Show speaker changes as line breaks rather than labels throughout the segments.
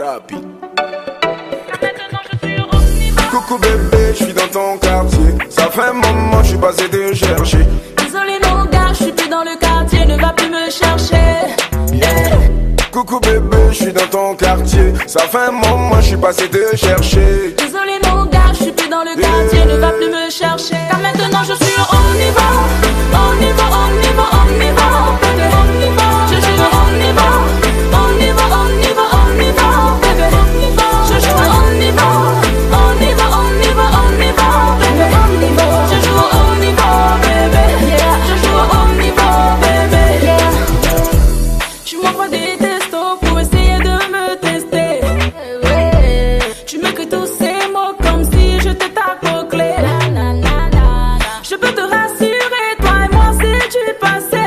rapide. Coucou bébé, je suis dans ton quartier. Ça fait un moment, je suis passé te chercher.
Désolé mon gars, je suis plus dans le quartier, ne va plus me chercher.
Coucou bébé, je suis dans ton quartier. Ça fait un moment, je suis passé te chercher.
Désolé mon gars, je suis plus dans le quartier, ne va plus me chercher. Car maintenant je suis au niveau, au niveau, au niveau, au niveau, bébé, au niveau. Je suis au niveau, au niveau, au niveau, au niveau, bébé, au niveau. Je joue au niveau, au niveau, au niveau, au niveau, bébé, au niveau. Je joue au niveau, bébé, je joue au niveau, bébé. Tu m'envoies des textos pour essayer de me tester. Tu m'écris tous ces mots comme si je te tape aux clés. Je peux te rassurer, toi et moi c'est du passé.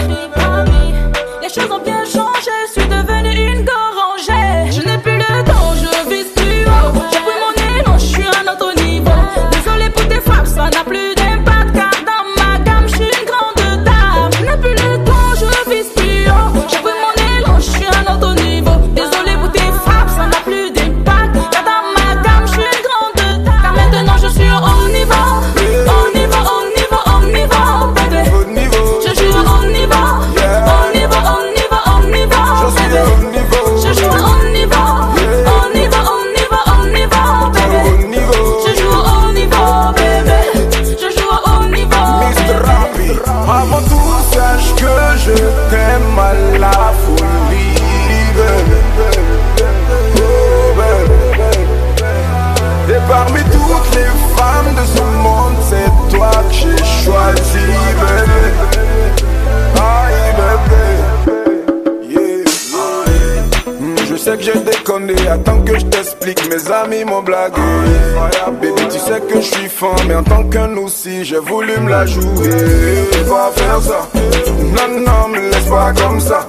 Les choses ont bien changé, je suis devenue une gorangée. Je n'ai plus le temps, je vise plus haut. J'ai pris mon élan, je suis à un autre niveau. Désolé pour tes frappes, ça n'a plus d'impact. Car dans ma gamme, je suis une grande dame. Je n'ai plus le temps, je vise plus haut. J'ai pris mon élan, je suis à un autre niveau. Désolé pour tes frappes, ça n'a plus d'impact. Car dans ma gamme, je suis une grande dame. Car maintenant je suis au niveau, au niveau, au niveau, au niveau, bébé. Je suis au niveau, au niveau, au niveau, au niveau, bébé. Je joue au niveau, au niveau, au niveau, au niveau, bébé. Je joue au niveau, bébé. Je joue au niveau, bébé.
Avant tout, sache que je t'aime à la folie, bébé. Oh, bébé. Et parmi toutes les femmes de ce monde, c'est toi que j'ai choisi, bébé. Aïe, bébé. Yeah. Je sais que j'ai déconné, attends que je t'explique, mes amis m'ont blagué. Bébé, tu sais que je suis fan, mais en tant qu'un aussi, j'ai voulu me la jouer. Pas faire ça, non, non, me laisse pas comme ça.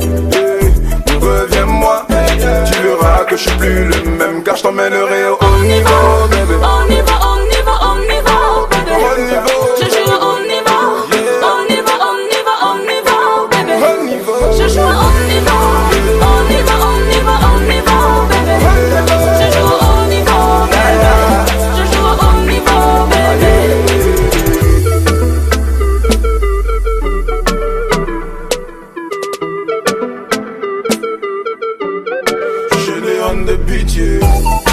Reviens-moi, tu verras que je suis plus le même, car je t'emmènerai au haut niveau, bébé.
Au niveau, au niveau, au niveau, bébé.
Au niveau.
Je joue au niveau, au niveau, au niveau, au niveau, bébé.
Au niveau.
Je joue au niveau, au niveau, au niveau, au niveau, bébé. Je joue au niveau, bébé. Je joue au niveau, bébé.
J'ai des on the beat, yeah.